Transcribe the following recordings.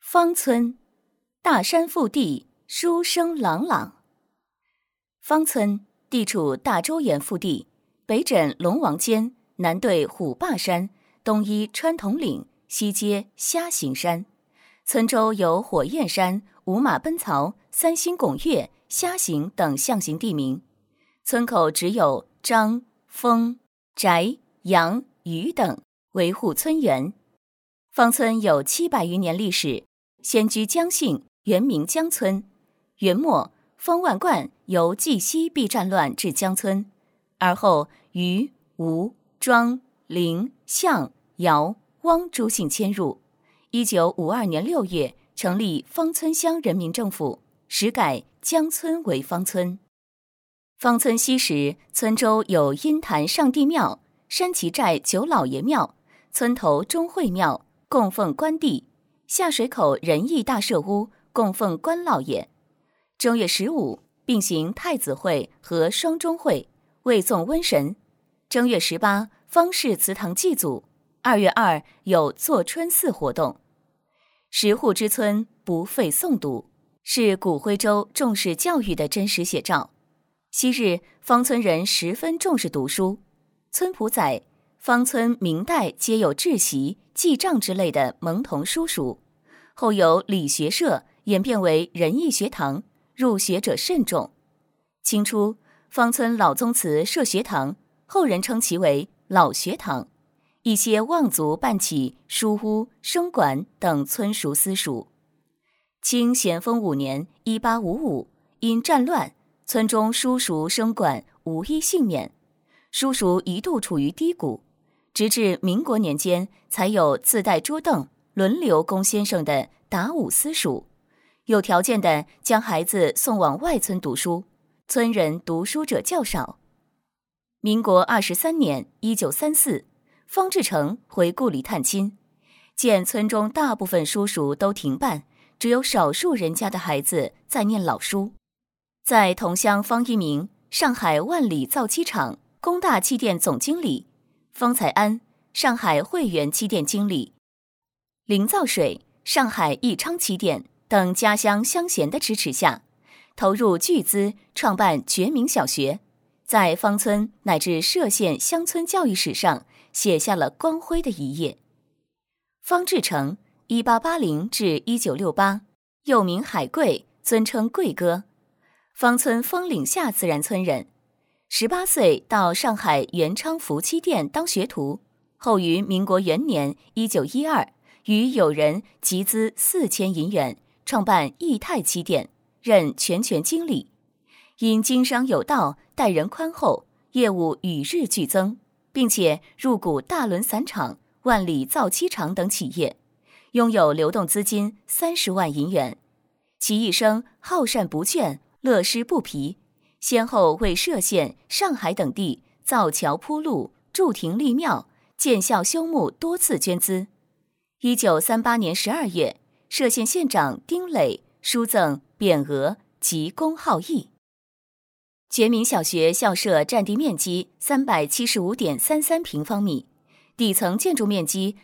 芳村，大山腹地，书声朗朗。芳村地处大周原腹地，北枕龙王尖，南对虎霸山，东依川统岭，西接虾形山。村周有火焰山、五马奔槽、三星拱月、虾形等象形地名。村口只有张、封、翟、杨、余等维护村园。芳村有700余年历史，先居姜姓，原名姜村。元末，方万贯由冀西避战乱至姜村，而后余、吴、庄、凌、向、姚、汪诸姓迁入。1952年6月成立芳村乡人民政府，时改姜村为芳村。芳村西时，村周有阴潭上帝庙、山崎寨九老爷庙、村头钟会庙，供奉关帝；下水口仁义大社屋，供奉关老爷。正月15并行太子会和双钟会，为送瘟神。正月18方氏祠堂祭祖。2月2有坐春寺活动。10户之村不废诵读，是古徽州重视教育的真实写照。昔日芳村人十分重视读书。村谱载，芳村明代皆有制习、记账之类的蒙童书塾，后有理学社演变为仁义学堂，入学者甚众。清初，芳村老宗祠设学堂，后人称其为老学堂。一些望族办起书屋、生馆等村塾私塾。清咸丰5年1855，因战乱，村中书塾生馆无一幸免，书塾一度处于低谷，直至民国年间才有自带桌凳、轮流供先生的达武私塾，有条件的将孩子送往外村读书，村人读书者较少。民国23年1934，方志诚回故里探亲，见村中大部分书塾都停办，只有少数人家的孩子在念老书。在同乡方一鸣，上海万里造漆厂、工大气电总经理；方才安，上海汇源漆电经理；林造水，上海益昌漆电等家乡乡贤的支持下，投入巨资创办觉明小学，在芳村乃至歙县乡村教育史上写下了光辉的一页。方志诚1880至1968，又名海贵，尊称贵哥，芳村枫岭下自然村人。18岁到上海元昌福漆店当学徒，后于民国元年1912，与友人集资4000银元，创办义泰漆店，任全权经理。因经商有道，待人宽厚，业务与日俱增，并且入股大轮伞厂、万里造漆厂等企业，拥有流动资金30万银元。其一生好善不倦，乐施不疲，先后为歙县、上海等地造桥铺路、筑亭立庙、建校修墓多次捐资。1938年12月，歙县县长丁磊书赠匾额及公好义。觉明小学校舍占地面积375.33平方米，底层建筑面积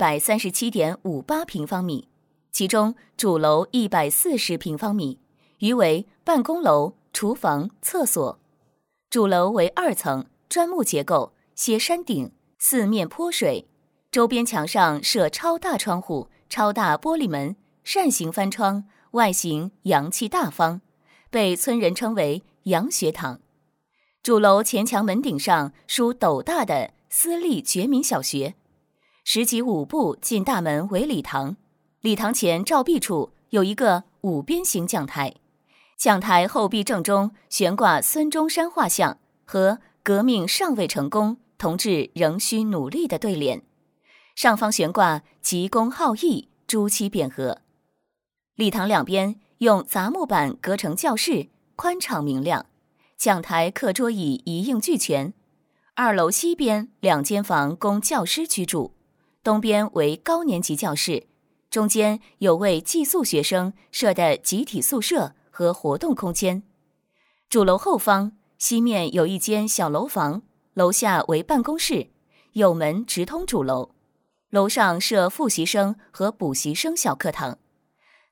237.58平方米，其中主楼140平方米，余为办公楼、厨房、厕所。主楼为2层，砖木结构，斜山顶，四面坡水，周边墙上设超大窗户、超大玻璃门，扇形翻窗，外形洋气大方，被村人称为洋学堂。主楼前墙门顶上书斗大的私立觉明小学，10级5步进大门为礼堂，礼堂前照壁处有一个5边形讲台，讲台后壁正中悬挂孙中山画像和革命尚未成功，同志仍需努力的对联，上方悬挂急公好义朱漆匾额。礼堂两边用杂木板隔成教室，宽敞明亮，讲台课桌椅一应俱全。2楼西边2间房供教师居住，东边为高年级教室，中间有为寄宿学生设的集体宿舍和活动空间。主楼后方西面有一间小楼房，楼下为办公室，有门直通主楼。楼上设复习生和补习生小课堂，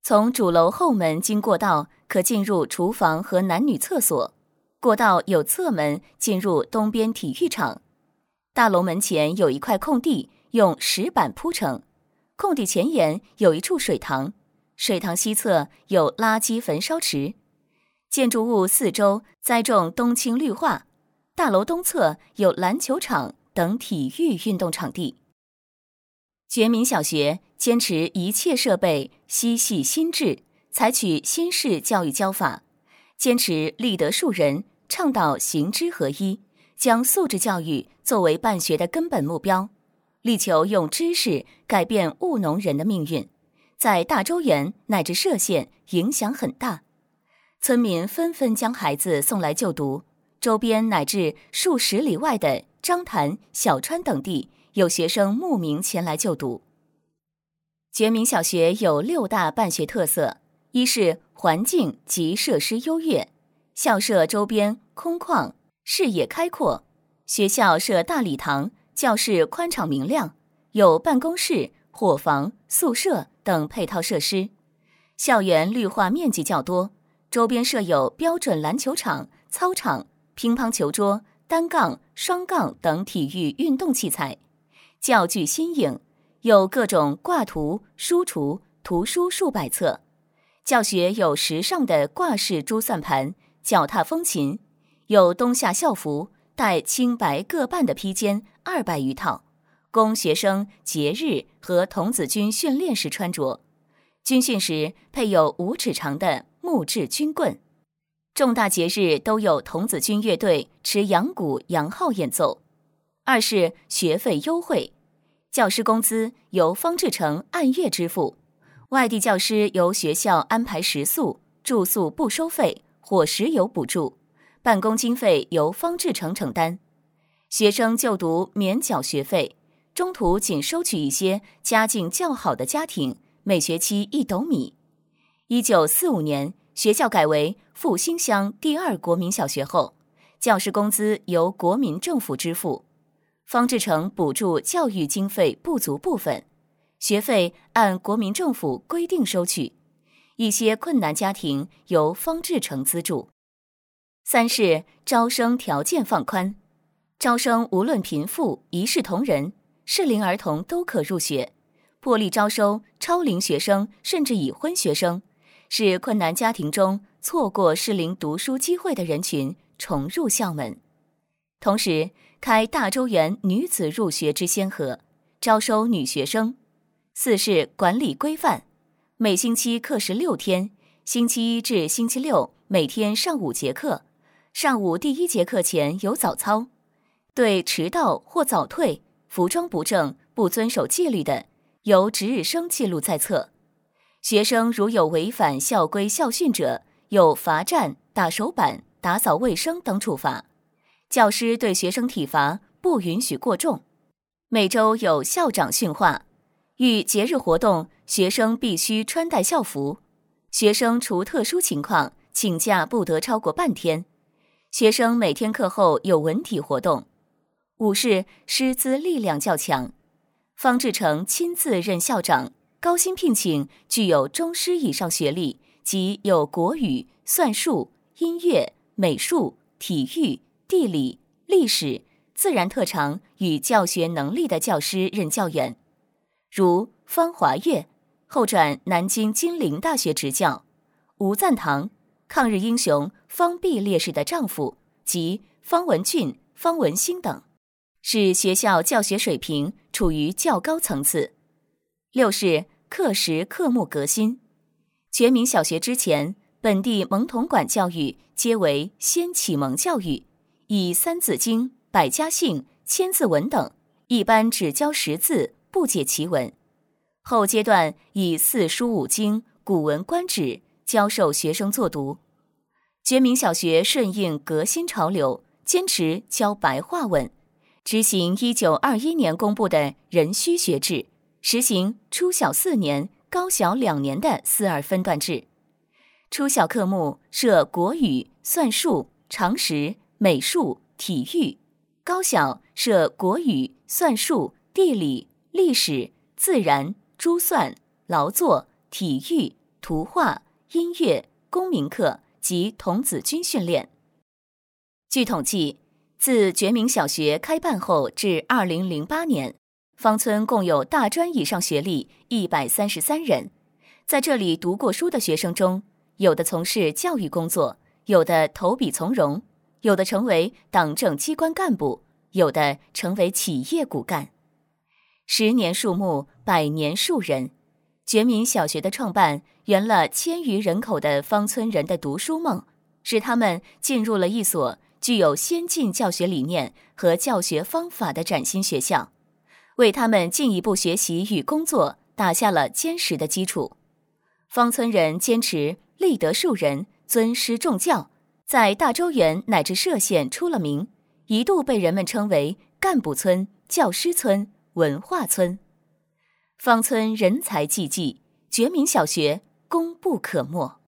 从主楼后门经过道，可进入厨房和男女厕所。过道有侧门进入东边体育场。大楼门前有一块空地，用石板铺成。空地前沿有一处水塘，水塘西侧有垃圾焚烧池。建筑物四周栽种冬青绿化。大楼东侧有篮球场等体育运动场地。觉民小学坚持一切设备悉系新制，采取新式教育教法，坚持立德树人，倡导行知合一，将素质教育作为办学的根本目标，力求用知识改变务农人的命运，在大周园乃至歙县影响很大。村民纷纷将孩子送来就读，周边乃至数十里外的漳潭、小川等地有学生慕名前来就读。觉民小学有6大办学特色：一是环境及设施优越，校舍周边空旷，视野开阔，学校设大礼堂，教室宽敞明亮，有办公室、伙房、宿舍等配套设施，校园绿化面积较多，周边设有标准篮球场、操场、乒乓球桌、单杠、双杠等体育运动器材，教具新颖，有各种挂图、书橱、图书数百册，教学有时尚的挂式珠算盘、脚踏风琴，有冬夏校服，带青白各半的披肩200余套，供学生节日和童子军训练时穿着。军训时配有5尺长的木质军棍。重大节日都有童子军乐队持扬鼓、扬号演奏。二是学费优惠，教师工资由方志成按月支付，外地教师由学校安排食宿，住宿不收费，伙食有补助，办公经费由方志成承担。学生就读免缴学费，中途仅收取一些家境较好的家庭，每学期1斗米。1945年，学校改为复兴乡第2国民小学后，教师工资由国民政府支付，方志成补助教育经费不足部分，学费按国民政府规定收取，一些困难家庭由方志成资助。三是招生条件放宽，招生无论贫富，一视同仁，适龄儿童都可入学，破例招收超龄学生甚至已婚学生，使困难家庭中错过适龄读书机会的人群重入校门。同时开大周园女子入学之先河，招收女学生。四是管理规范，每星期课时6天，星期1至星期6每天上5节课，上午第1节课前有早操，对迟到或早退、服装不正、不遵守纪律的，由值日生记录在册。学生如有违反校规校训者，有罚站、打手板、打扫卫生等处罚。教师对学生体罚不允许过重。每周有校长训话，遇节日活动，学生必须穿戴校服。学生除特殊情况，请假不得超过半天。学生每天课后有文体活动。五是师资力量较强，方志成亲自任校长，高薪聘请具有中师以上学历及有国语、算术、音乐、美术、体育、地理、历史、自然特长与教学能力的教师任教员，如方华岳，后转南京金陵大学执教；吴赞堂，抗日英雄方弼烈士的丈夫，及方文俊、方文兴等，使学校教学水平处于较高层次。六是课时课目革新，觉民小学之前，本地蒙童馆教育皆为先启蒙教育，以三字经、百家姓、千字文等，一般只教识字，不解其文。后阶段以四书五经、古文观止教授学生作读。觉民小学顺应革新潮流，坚持教白话文，执行1921年公布的壬戌学制，实行初小4年、高小2年的4-2分段制。初小科目设国语、算术、常识、美术、体育；高小设国语、算术、地理、历史、自然、珠算、劳作、体育、 图画、音乐、公民课及童子军训练。据统计，自觉明小学开办后至2008年，芳村共有大专以上学历133人。在这里读过书的学生中，有的从事教育工作，有的投笔从戎，有的成为党政机关干部，有的成为企业骨干。10年树木，100年树人。觉明小学的创办圆了1000余人口的芳村人的读书梦，使他们进入了一所具有先进教学理念和教学方法的崭新学校，为他们进一步学习与工作打下了坚实的基础。芳村人坚持立德树人，尊师重教，在大周原乃至歙县出了名，一度被人们称为干部村、教师村、文化村。芳村人才济济，觉明小学功不可没。